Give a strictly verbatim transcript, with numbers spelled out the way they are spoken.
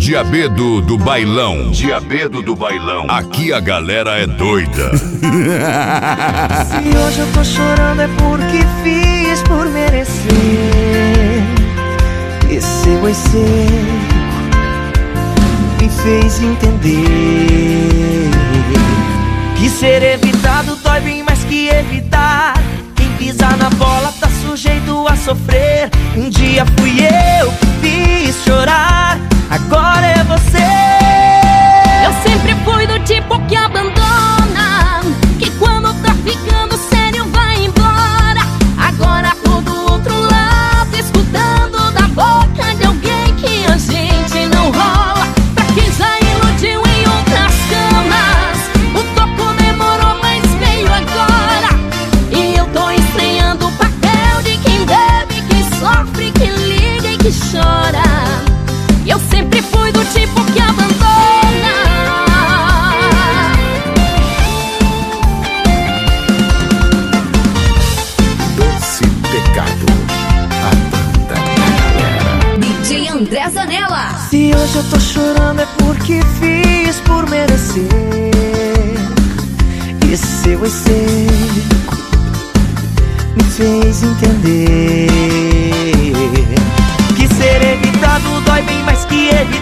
Diabedo do bailão. Diabedo do bailão. Aqui a galera é doida. Se hoje eu tô chorando é porque fiz por merecer. Esse eu me fez entender que ser evitado dói bem mais que evitar. Quem pisar na bola tá sujeito a sofrer. Um dia fui eu que fiz chorar, agora é você. Eu sempre fui do tipo que abandona, que quando tá ficando sério vai embora. Agora tô do outro lado, escutando da boca de alguém que a gente não rola. Pra quem já iludiu em outras camas, o toco demorou, mas veio agora. E eu tô estreando o papel de quem bebe, quem sofre, que liga e que chora. Eu sempre fui do tipo que abandona. Doce Pecado, a banda da galera. D J André Zanella. Se hoje eu tô chorando é porque fiz por merecer. Esse eu me fez entender que ser evitado dói bem mais que evitar.